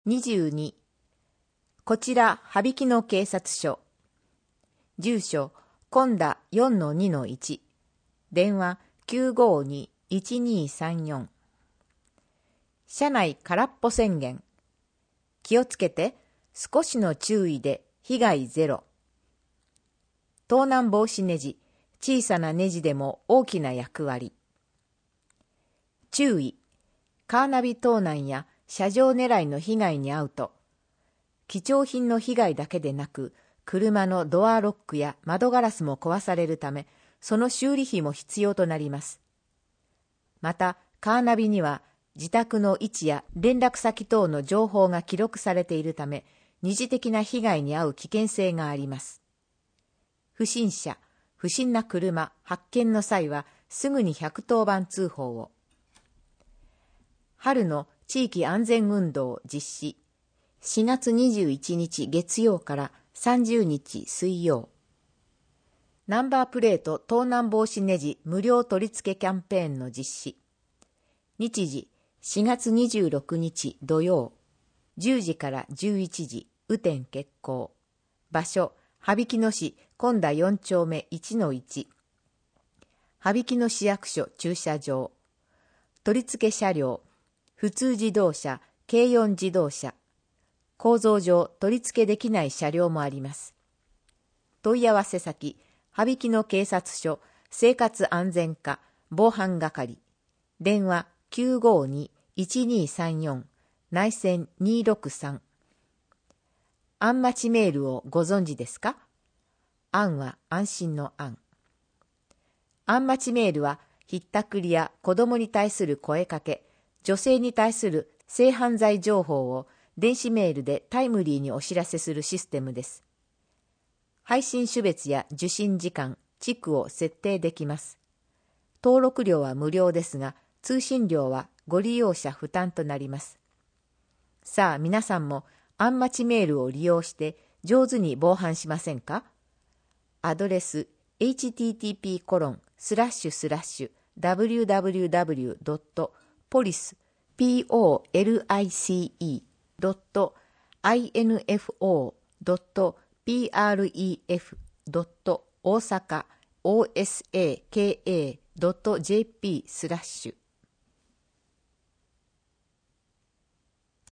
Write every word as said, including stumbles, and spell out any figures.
にじゅうに. こちら、羽曳野警察署。住所、今田 よんのにのいち。電話 きゅうごに いちにさんよん。車内空っぽ宣言。気をつけて、少しの注意で被害ゼロ。盗難防止ネジ、小さなネジでも大きな役割。注意、カーナビ盗難や車上狙いの被害に遭うと、貴重品の被害だけでなく、車のドアロックや窓ガラスも壊されるため、その修理費も必要となります。また、カーナビには自宅の位置や連絡先等の情報が記録されているため、二次的な被害に遭う危険性があります。不審者、不審な車発見の際は、すぐにひゃくとおばん通報を。春の地域安全運動実施。しがつにじゅういちにち月曜からさんじゅうにち水曜。ナンバープレート盗難防止ネジ無料取り付けキャンペーンの実施。日時しがつにじゅうろくにち土曜。じゅうじからじゅういちじ、雨天決行。場所、羽曳野市今田よんちょうめいちのいち。羽曳野市役所駐車場。取り付け車両、普通自動車、軽四自動車。構造上取り付けできない車両もあります。問い合わせ先、羽曳野警察署生活安全課防犯係。電話 きゅうごに いちにさんよん 内線にろくさん。あんまちメールをご存知ですか？案は安心の案。あんまちメールはひったくりや子供に対する声かけ、女性に対する性犯罪情報を電子メールでタイムリーにお知らせするシステムです。配信種別や受信時間、地区を設定できます。登録料は無料ですが、通信料はご利用者負担となります。さあ皆さんもあんまちメールを利用して上手に防犯しませんか？アドレス エイチティーティーピーコロンスラッシュスラッシュダブリューダブリューダブリュードットポリス ピーオーエルアイシーイードットアイエヌエフオードットピーアールイーエフドット大阪オーエスエーケーエードットジェーピースラッシュ